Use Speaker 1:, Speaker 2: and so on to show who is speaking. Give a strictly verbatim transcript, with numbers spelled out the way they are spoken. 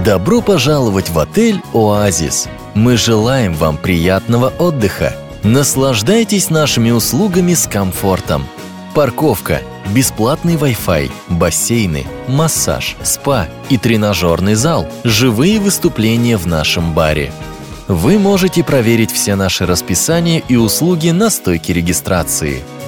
Speaker 1: Добро пожаловать в отель «Оазис». Мы желаем вам приятного отдыха. Наслаждайтесь нашими услугами с комфортом. Парковка, бесплатный Wi-Fi, бассейны, массаж, спа и тренажерный зал, живые выступления в нашем баре. Вы можете проверить все наши расписания и услуги на стойке регистрации.